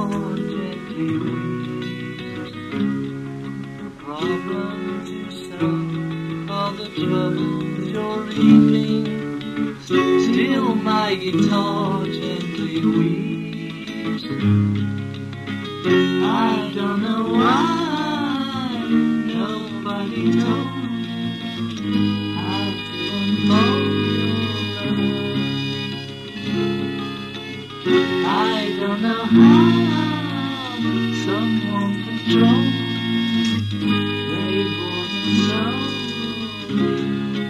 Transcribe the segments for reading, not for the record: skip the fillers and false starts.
guitar gently weaves the problems you solve, all the troubles you're reaping. Still my guitar gently weeps. I don't know why nobody told me how to unfold your love. I don't know how someone controls they bought and sold.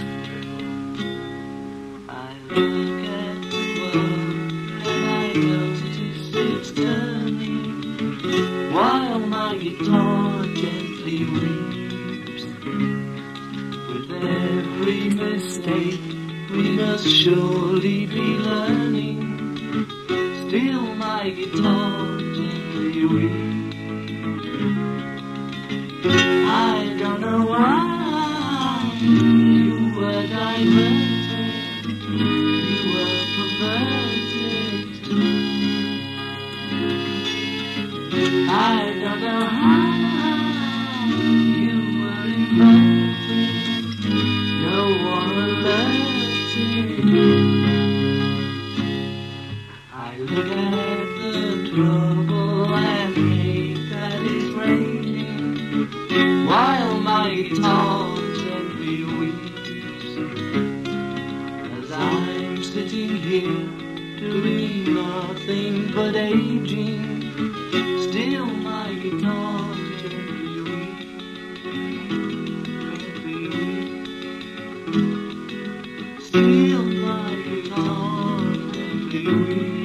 I look at the world and I notice it's turning while my guitar gently weeps. With every mistake we must surely be learning. Still my guitar gently weeps. I don't know why you were diverted, you were perverted. I don't know how you were inverted, no one alerted. I look at the trouble and hate that is raging while my guitar gently weeps. As I'm sitting here doing nothing but aging, still my guitar gently weeps. Still my guitar gently weeps.